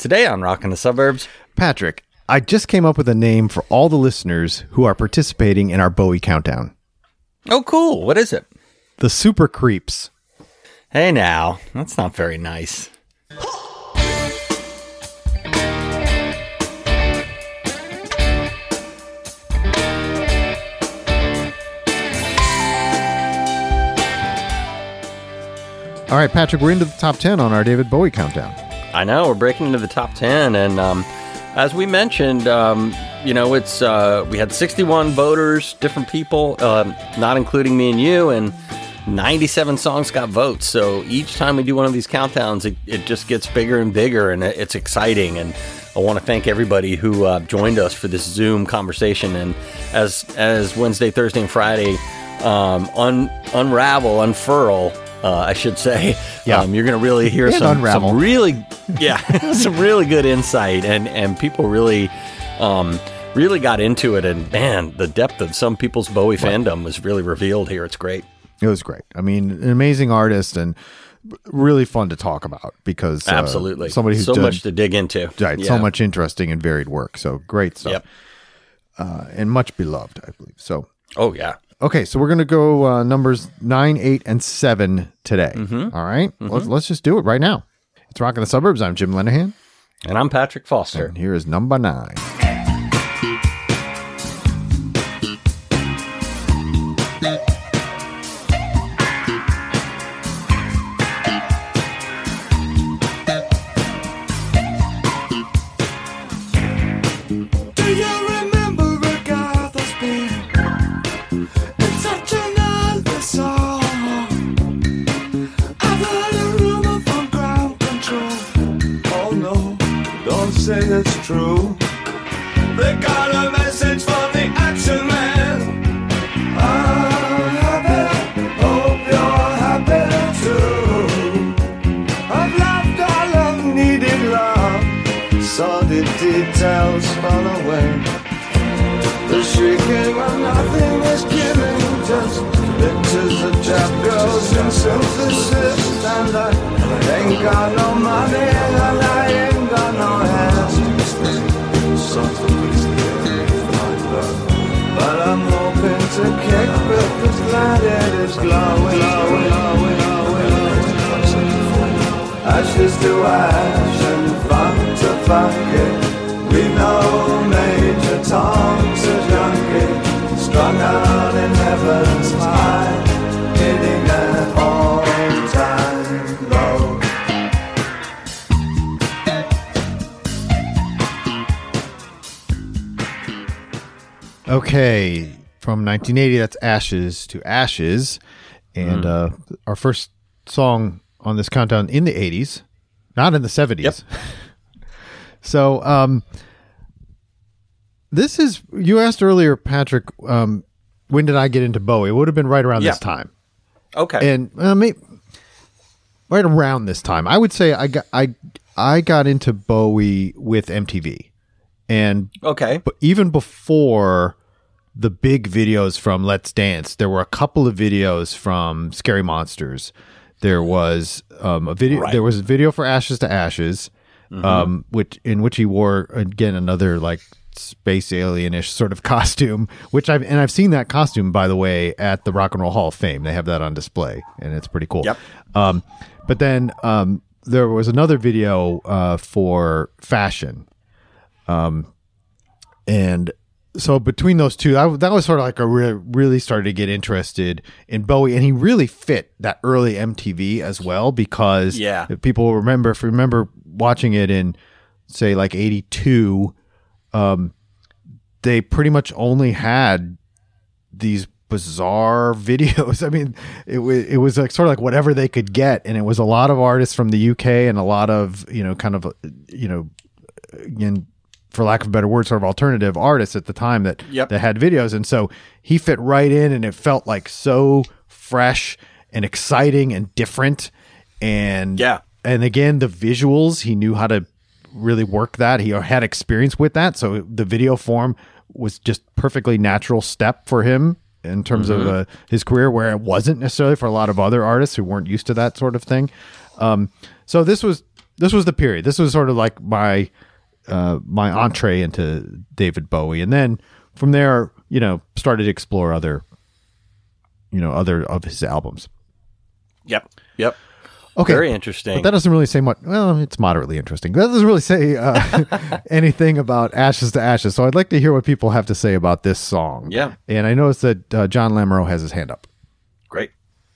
Today on Rockin' the Suburbs. Patrick, I just came up with a name for all the listeners who are participating in our Bowie countdown. Oh, cool. What is it? The Super Creeps. Hey now, that's not very nice. All right, Patrick, we're into the top 10 on our David Bowie countdown. I know, we're breaking into the top 10, and as we mentioned, it's we had 61 voters, different people, not including me and you, and 97 songs got votes. So each time we do one of these countdowns, it just gets bigger and bigger, and it's exciting. And I want to thank everybody who joined us for this Zoom conversation. And as Wednesday, Thursday, and Friday unfurl. I should say, yeah. You're going to really hear some really good insight, and people really got into it. And man, the depth of some people's Bowie fandom was really revealed here. It's great. It was great. I mean, an amazing artist and really fun to talk about because absolutely somebody who's so much to dig into. Right, yeah. So much interesting and varied work. So great stuff. Yep. And much beloved, I believe. So. Oh yeah. Okay, so we're going to go numbers 9, 8, and 7 today. Mm-hmm. All right? Mm-hmm. Let's just do it right now. It's Rockin' the Suburbs. I'm Jim Lenahan. And I'm Patrick Foster. And here is number 9. Say it's true. They got a message from the Action Man. I'm happy, hope you're happy too. I've loved all I've needed love, saw the details fall away. The shrieking when nothing is given, just pictures of chap girls and synthesis. And I ain't got no money and I ain't got no hands. But I'm hoping to kick because glad it is glowing. Ashes to ash and funk to funky. We know Major Tom's a junkie, strung out in heaven's high, hitting an all-time low. Okay, from 1980, that's Ashes to Ashes. And our first song on this countdown in the 80s, not in the 70s. Yep. So, this is, you asked earlier, Patrick, when did I get into Bowie? It would have been right around this time. Okay. And maybe right around this time. I would say I got into Bowie with MTV. And but even before the big videos from Let's Dance, there were a couple of videos from Scary Monsters. There was a video. Right. There was a video for Ashes to Ashes, in which he wore again another like space alien-ish sort of costume. I've seen that costume, by the way, at the Rock and Roll Hall of Fame. They have that on display, and it's pretty cool. Yep. But then there was another video for Fashion. And so between those two, that was sort of like really started to get interested in Bowie, and he really fit that early MTV as well because people remember, if you remember watching it in say like 82, they pretty much only had these bizarre videos. I mean, it was like sort of like whatever they could get, and it was a lot of artists from the UK and a lot of again, for lack of a better word, sort of alternative artists at the time that had videos. And so he fit right in, and it felt like so fresh and exciting and different. And again, the visuals, he knew how to really work that. He had experience with that. So the video form was just perfectly natural step for him in terms of his career, where it wasn't necessarily for a lot of other artists who weren't used to that sort of thing. So this was this was the period. This was sort of like my entree into David Bowie, and then from there, started to explore other of his albums. Yep. Okay. Very interesting. But that doesn't really say much. Well, it's moderately interesting. That doesn't really say anything about Ashes to Ashes. So I'd like to hear what people have to say about this song. Yeah. And I noticed that John Lamoureux has his hand up. Great.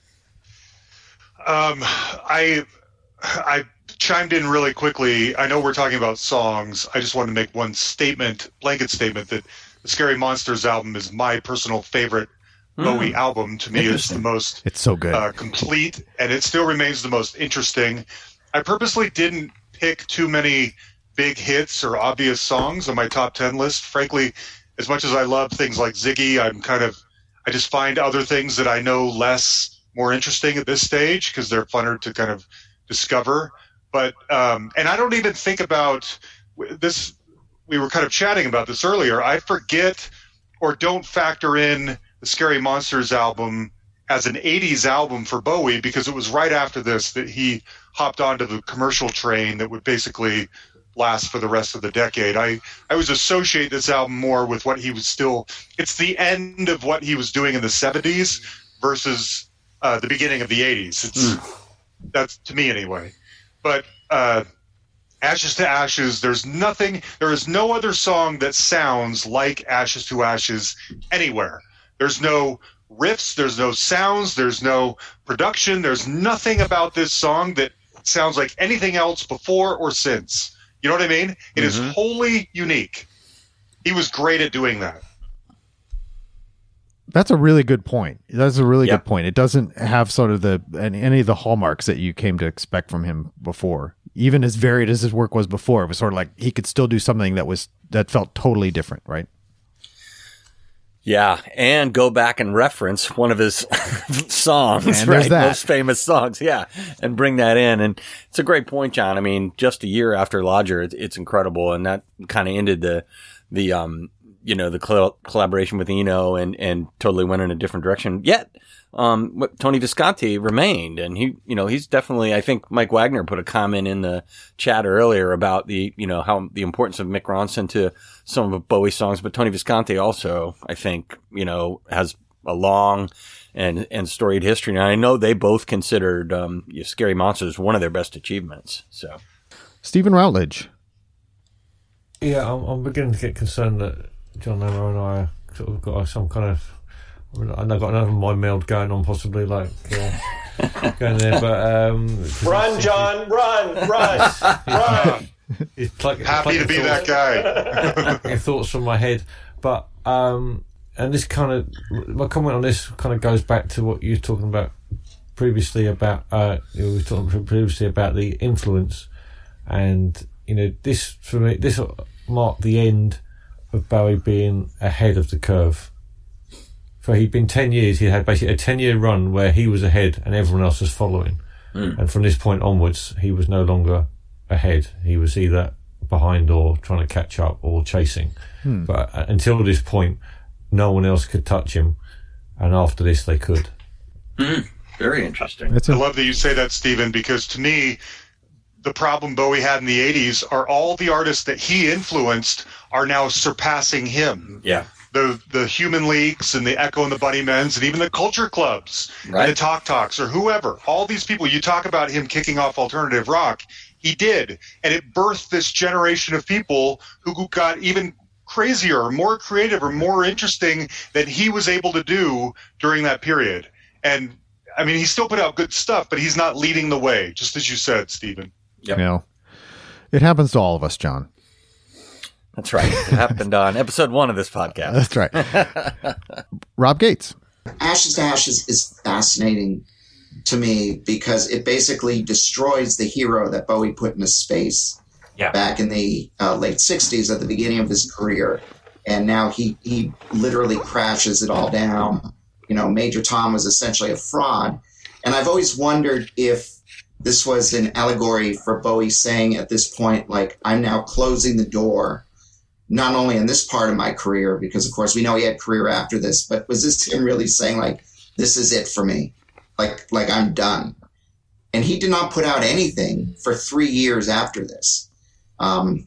I chimed in really quickly. I know we're talking about songs. I just wanted to make one blanket statement, that the Scary Monsters album is my personal favorite Bowie album. To me, it's the most it's so good, complete, and it still remains the most interesting. I purposely didn't pick too many big hits or obvious songs on my top 10 list. Frankly, as much as I love things like Ziggy, I just find other things that I know more interesting at this stage because they're funner to kind of discover. But and I don't even think about this. We were kind of chatting about this earlier. I forget or don't factor in the Scary Monsters album as an 80s album for Bowie, because it was right after this that he hopped onto the commercial train that would basically last for the rest of the decade. I always associate this album more with what he was it's the end of what he was doing in the 70s versus the beginning of the 80s. That's to me anyway. But Ashes to Ashes, there is no other song that sounds like Ashes to Ashes anywhere. There's no riffs, there's no sounds, there's no production, there's nothing about this song that sounds like anything else before or since. You know what I mean? It is wholly unique. He was great at doing that. That's a really good point. That's a really good point. It doesn't have sort of any of the hallmarks that you came to expect from him before. Even as varied as his work was before, it was sort of like he could still do something that felt totally different, right? Yeah, and go back and reference one of his songs, right? Most famous songs, and bring that in. And it's a great point, John. I mean, just a year after Lodger, it's incredible, and that kind of ended the collaboration with Eno and totally went in a different direction. Yet, Tony Visconti remained, and he's definitely, I think Mike Wagner put a comment in the chat earlier about how the importance of Mick Ronson to some of Bowie's songs, but Tony Visconti also, I think, has a long and storied history. And I know they both considered, Scary Monsters one of their best achievements. So, Stephen Routledge. Yeah, I'm beginning to get concerned that John Lamoureux and I sort of got some kind of, I've got another mind meld going on, possibly, like going there. But run, John, run! It's like happy to be that guy. Thoughts from my head, but and this kind of, my comment on this kind of goes back to what you were talking about previously about the influence, and this for me, this marked the end of Bowie being ahead of the curve. For he'd been 10 years, he had basically a 10-year run where he was ahead and everyone else was following. And from this point onwards, he was no longer ahead. He was either behind or trying to catch up or chasing. But until this point, no one else could touch him. And after this, they could. Very interesting. I love that you say that, Stephen, because to me, the problem Bowie had in the 80s are all the artists that he influenced are now surpassing him. Yeah. The Human Leagues and the Echo and the Bunnymens and even the Culture Clubs and the Talk Talks or whoever. All these people, you talk about him kicking off alternative rock. He did. And it birthed this generation of people who got even crazier or more creative or more interesting than he was able to do during that period. And, I mean, he still put out good stuff, but he's not leading the way, just as you said, Stephen. Yep. It happens to all of us, John. That's right. It happened on episode 1 of this podcast. That's right. Rob Gates. Ashes to Ashes is fascinating to me because it basically destroys the hero that Bowie put into space back in the late 60s at the beginning of his career. And now he literally crashes it all down. Major Tom was essentially a fraud. And I've always wondered if this was an allegory for Bowie saying at this point, like, I'm now closing the door, not only in this part of my career, because, of course, we know he had career after this, but was this him really saying, like, this is it for me? Like I'm done. And he did not put out anything for 3 years after this. In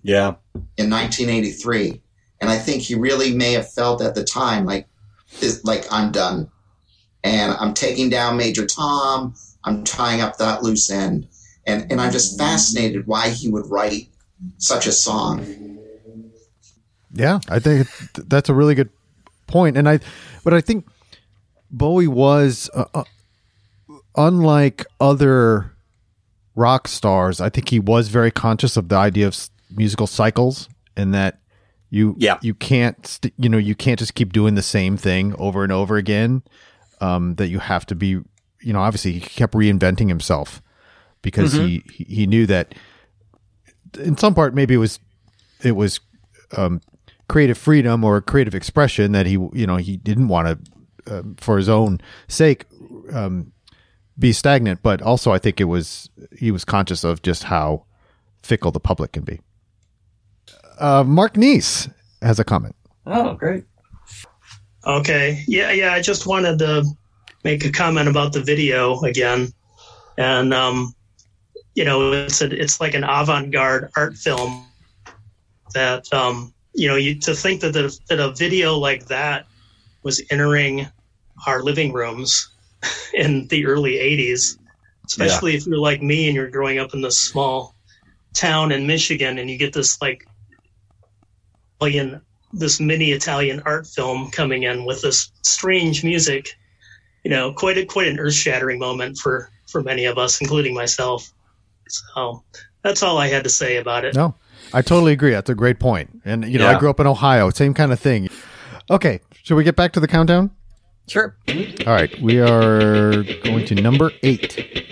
1983. And I think he really may have felt at the time like I'm done. And I'm taking down Major Tom. I'm tying up that loose end. And I'm just fascinated why he would write such a song. Yeah, I think that's a really good point. But I think Bowie was, unlike other rock stars, I think he was very conscious of the idea of musical cycles, and that you can't you can't just keep doing the same thing over and over again. That you have to be, obviously he kept reinventing himself because he knew that in some part maybe it was creative freedom or creative expression that he didn't want to for his own sake be stagnant, but also I think he was conscious of just how fickle the public can be. Mark Neese has a comment. Oh, great. Okay. Yeah. I just wanted to make a comment about the video again. And, it's like an avant-garde art film that, to think that a video like that was entering our living rooms in the early 80s, especially if you're like me and you're growing up in this small town in Michigan and you get this this mini Italian art film coming in with this strange music, quite an earth-shattering moment for many of us, including myself. So that's all I had to say about it. No, I totally agree. That's a great point. And, I grew up in Ohio, same kind of thing. Okay. Should we get back to the countdown? Sure. All right. We are going to number 8.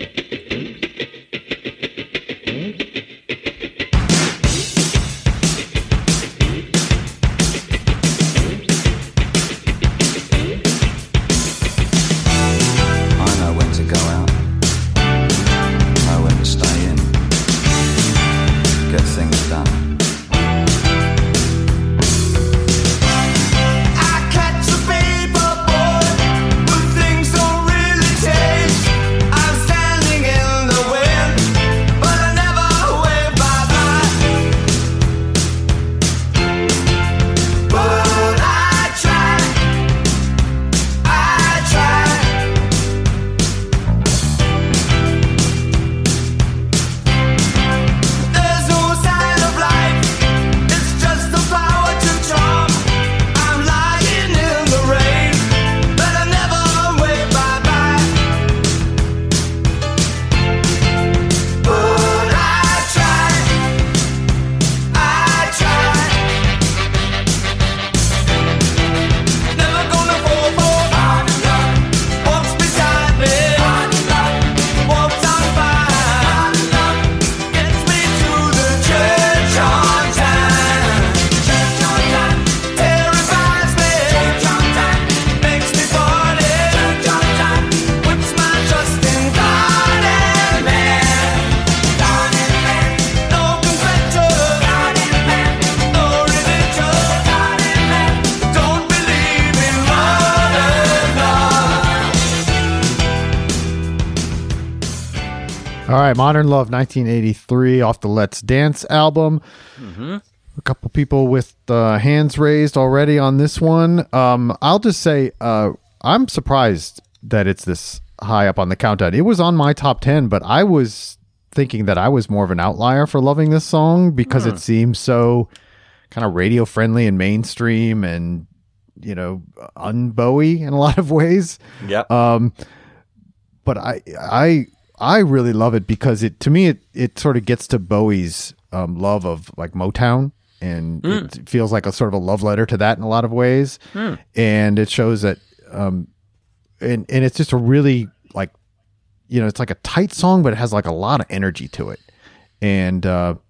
All right, Modern Love, 1983, off the Let's Dance album. Mm-hmm. A couple people with hands raised already on this one. I'll just say I'm surprised that it's this high up on the countdown. It was on my top 10, but I was thinking that I was more of an outlier for loving this song because it seems so kind of radio friendly and mainstream and, un-Bowie in a lot of ways. Yeah. But I really love it because it sort of gets to Bowie's love of like Motown, and it feels like a sort of a love letter to that in a lot of ways. And it shows that, and it's just a really like, it's like a tight song, but it has like a lot of energy to it. And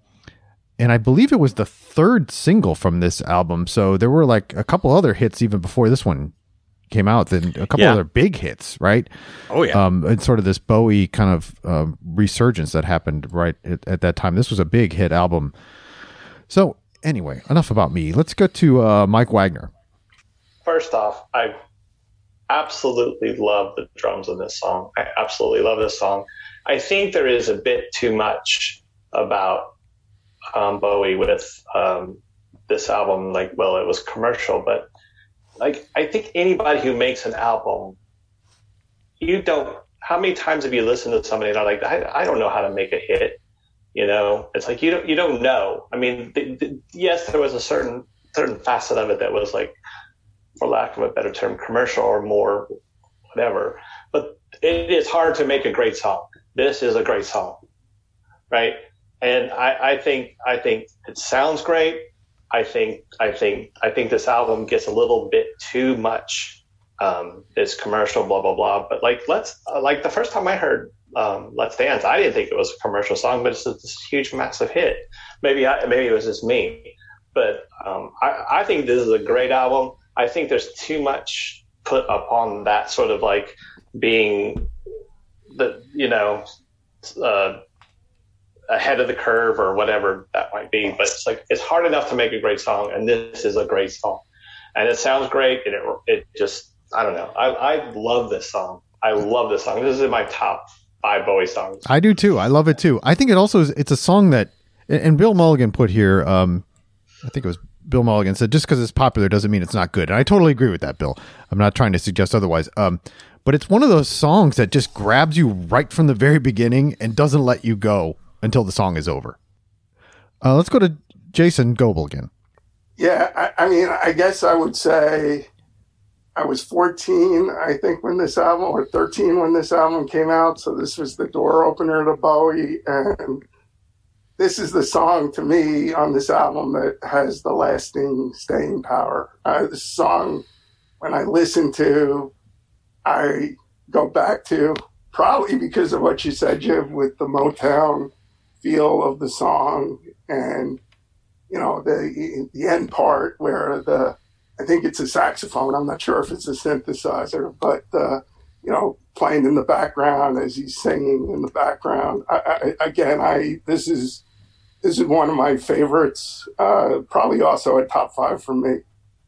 I believe it was the third single from this album. So there were like a couple other hits even before this one came out, then a couple other big hits, right? Oh yeah. And sort of this Bowie kind of resurgence that happened right at that time. This was a big hit album. So anyway, enough about me. Let's go to Mike Wagner. First off, I absolutely love the drums in this song. I absolutely love this song. I think there is a bit too much about Bowie with this album. Like, well, it was commercial, but like, I think anybody who makes an album, how many times have you listened to somebody and are like, I don't know how to make a hit? You know, it's like, you don't know. I mean, yes, there was a certain facet of it that was like, for lack of a better term, commercial or more whatever. But it is hard to make a great song. This is a great song, right? And I think it sounds great. I think this album gets a little bit too much. It's commercial, blah blah blah. But like the first time I heard Let's Dance, I didn't think it was a commercial song, but it's this huge, massive hit. Maybe it was just me, but I think this is a great album. I think there's too much put upon that sort of like being ahead of the curve or whatever that might be. But it's like, it's hard enough to make a great song, and this is a great song, and it sounds great, and it just, I don't know. I love this song. I love this song. This is in my top 5 Bowie songs. I do too. I love it too. I think it also is, it's a song that, and Bill Mulligan put here, I think it was Bill Mulligan said, just because it's popular doesn't mean it's not good. And I totally agree with that, Bill. I'm not trying to suggest otherwise. But it's one of those songs that just grabs you right from the very beginning and doesn't let you go until the song is over. Let's go to Jason Goebel again. Yeah, I mean, I guess I would say I was 14, I think, when this album, or 13 when this album came out. So this was the door opener to Bowie. And this is the song to me on this album that has the lasting staying power. This song, when I listen to, I go back to, probably because of what you said, Jim, with the Motown feel of the song, and the end part where I think it's a saxophone. I'm not sure if it's a synthesizer, but playing in the background as he's singing in the background. This is one of my favorites. Probably also a top 5 for me.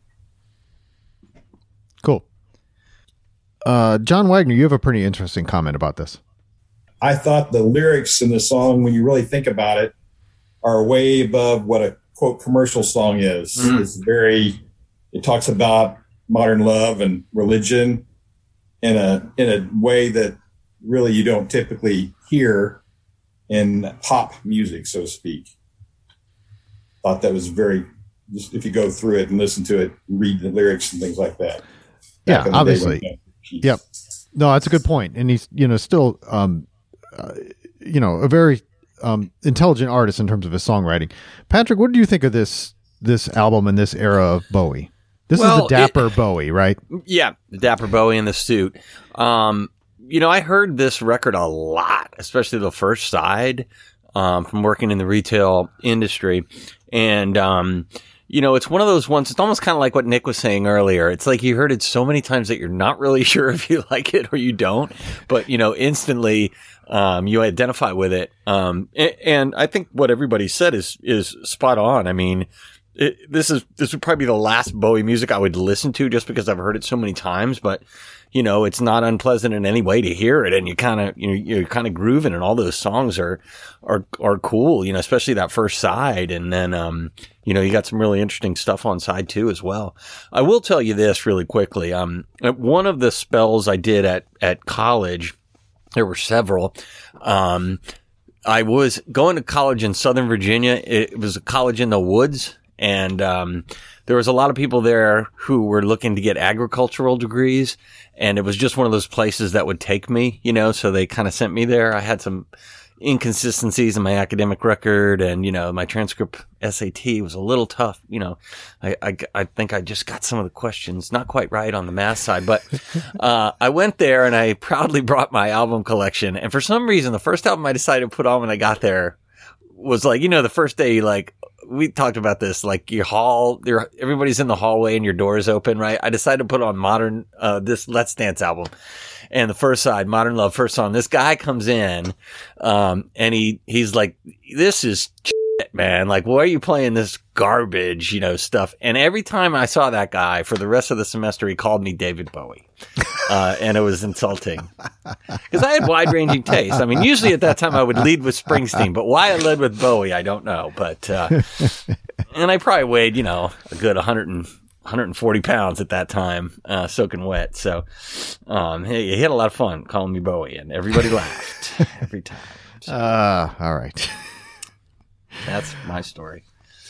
Cool. John Wagner, you have a pretty interesting comment about this. I thought the lyrics in the song, when you really think about it, are way above what a quote commercial song is. It talks about modern love and religion in a way that really you don't typically hear in pop music, so to speak. Thought that was just if you go through it and listen to it, read the lyrics and things like that. Yeah, obviously. Yep. No, that's a good point. And he's, still, a very intelligent artist in terms of his songwriting. Patrick, what do you think of this album and this era of Bowie? This is the Dapper Bowie, right? Yeah, the Dapper Bowie in the suit. I heard this record a lot, especially the first side, from working in the retail industry. And, it's one of those ones, it's almost kind of like what Nick was saying earlier. It's like you heard it so many times that you're not really sure if you like it or you don't, but, instantly, you identify with it. And I think what everybody said is spot on. I mean, this would probably be the last Bowie music I would listen to just because I've heard it so many times, but it's not unpleasant in any way to hear it. And you kind of, you're kind of grooving, and all those songs are cool, especially that first side. And then, you got some really interesting stuff on side 2 as well. I will tell you this really quickly. One of the spells I did at college, there were several. I was going to college in Southern Virginia. It was a college in the woods. And there was a lot of people there who were looking to get agricultural degrees, and it was just one of those places that would take me, so they kind of sent me there. I had some inconsistencies in my academic record, and, my transcript SAT was a little tough. I think I just got some of the questions not quite right on the math side, but I went there and I proudly brought my album collection. And for some reason, the first album I decided to put on when I got there was like, the first day, like, we talked about this, like everybody's in the hallway and your door is open, right? I decided to put on this Let's Dance album, and the first side, Modern Love, first song. This guy comes in, and he's like, this is man. Like, why are you playing this garbage, stuff? And every time I saw that guy for the rest of the semester, he called me David Bowie. And it was insulting because I had wide ranging tastes. I mean, usually at that time I would lead with Springsteen, but why I led with Bowie, I don't know. But, and I probably weighed, a good 140 pounds at that time, soaking wet. So, he had a lot of fun calling me Bowie, and everybody laughed every time. So, all right. That's my story.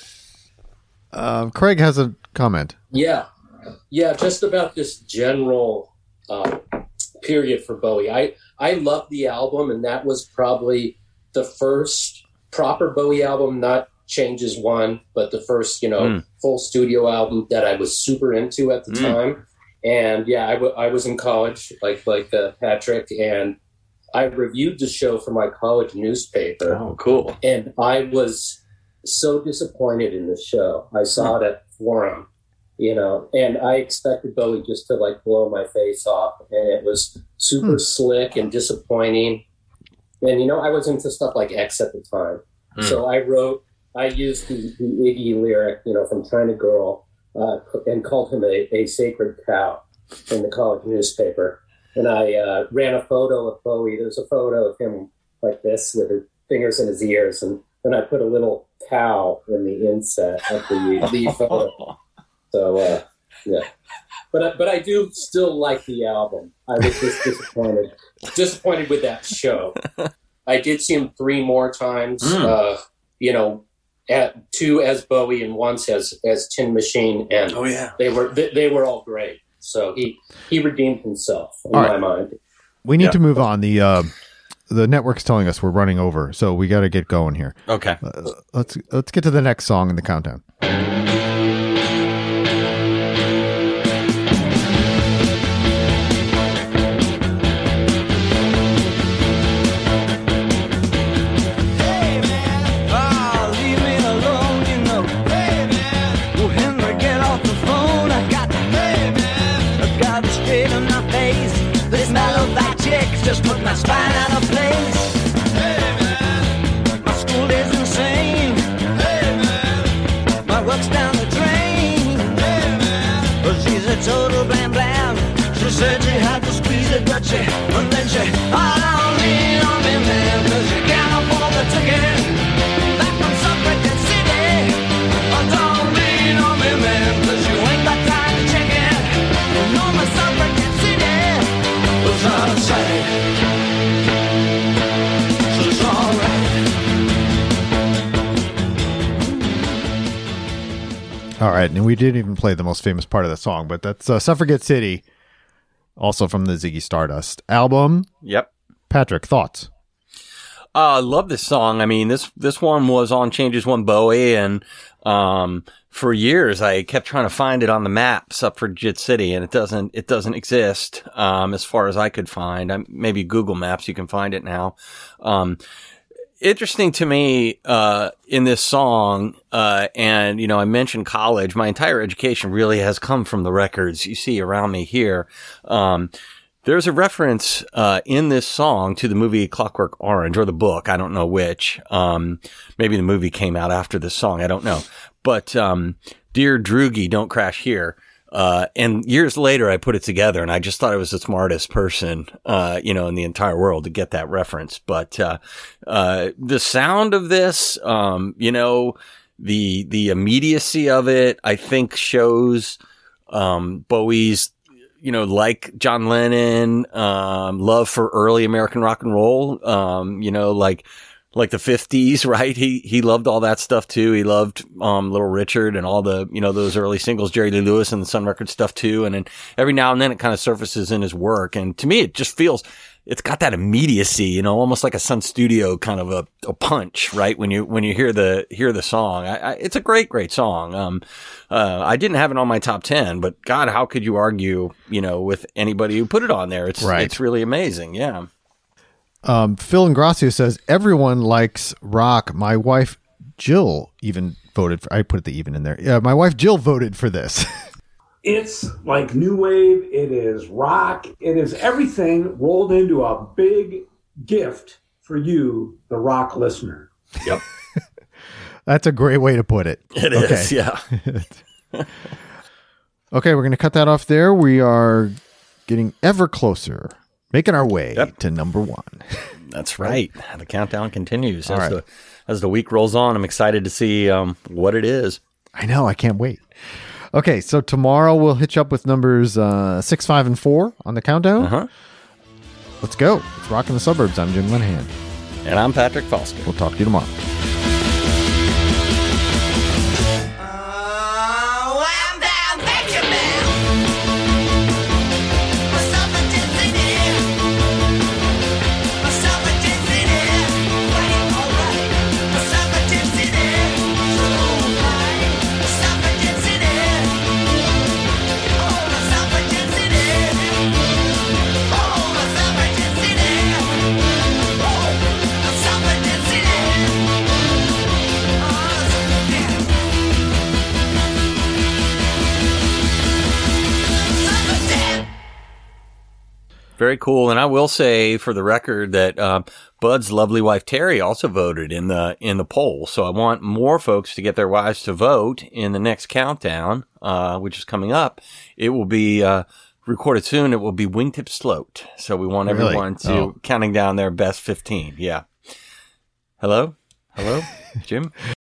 Craig has a comment. Yeah, just about this general period for Bowie. I love the album, and that was probably the first proper Bowie album, not Changes One, but the first, full studio album that I was super into at the time. And yeah, I was in college, like Patrick, and I reviewed the show for my college newspaper. Oh, cool. And I was so disappointed in the show. I saw it at Forum, and I expected Bowie just to blow my face off. And it was super slick and disappointing. And, I was into stuff like X at the time. So I used the Iggy lyric, from China Girl, and called him a sacred cow in the college newspaper. And I ran a photo of Bowie. There's a photo of him like this with his fingers in his ears. And then I put a little cow in the inset of the photo. So, yeah. But I do still like the album. I was just disappointed with that show. I did see him 3 more times, at 2 as Bowie and once as Tin Machine. And they were all great. So he redeemed himself in my mind. We need to move on. The network's telling us we're running over, so we got to get going here. Okay. Let's get to the next song in the countdown. Just put my spine out of place. Hey man, my school is insane. Hey man, my work's down the drain. Hey man, but she's a total blam blam. She said she had to squeeze it, but and then she, don't lean on me, man, 'cause you can't afford the ticket. Back from Suffragette City. Don't lean on me, man, 'cause you ain't got time to check it. You know my Suffragette City was out of sight. All right, and we didn't even play the most famous part of the song, but that's Suffragette City, also from the Ziggy Stardust album. Yep. Patrick, thoughts? I love this song. I mean, this one was on Changes One Bowie, and for years I kept trying to find it on the map, Suffragette City, and it doesn't exist as far as I could find. Maybe Google Maps, you can find it now. Interesting to me, in this song, and, I mentioned college. My entire education really has come from the records you see around me here. There's a reference, in this song to the movie Clockwork Orange, or the book. I don't know which. Maybe the movie came out after this song. I don't know. But, Dear Droogie, Don't Crash Here. And years later, I put it together, and I just thought I was the smartest person, in the entire world to get that reference. But, the sound of this, the immediacy of it, I think shows, Bowie's, like John Lennon, love for early American rock and roll, like the 50s, right? He loved all that stuff too. He loved, Little Richard and all the, those early singles, Jerry Lee Lewis and the Sun Records stuff too. And then every now and then it kind of surfaces in his work. And to me, it just feels, it's got that immediacy, almost like a Sun Studio kind of a punch, right? When you hear the song, it's a great song. I didn't have it on my top 10, but God, how could you argue, with anybody who put it on there? It's really amazing. Yeah. Phil Ingracio says, everyone likes rock. My wife, Jill, even voted for, I put the even in there. Yeah, my wife, Jill, voted for this. It's like new wave. It is rock. It is everything rolled into a big gift for you, the rock listener. Yep. That's a great way to put it. It is, yeah. Okay, we're going to cut that off there. We are getting ever closer, making our way to number 1. That's right. The countdown continues as the week rolls on. I'm excited to see what it is. I know. I can't wait. Okay, so tomorrow we'll hitch up with numbers 6, 5, and 4 on the countdown. Let's go. It's Rockin' the Suburbs. I'm Jim Linehan. And I'm Patrick Foster. We'll talk to you tomorrow. Very cool. And I will say for the record that Bud's lovely wife, Terry, also voted in the poll. So I want more folks to get their wives to vote in the next countdown, which is coming up. It will be recorded soon. It will be Wingtip Sloat. So we want everyone to counting down their best 15. Yeah. Hello? Jim?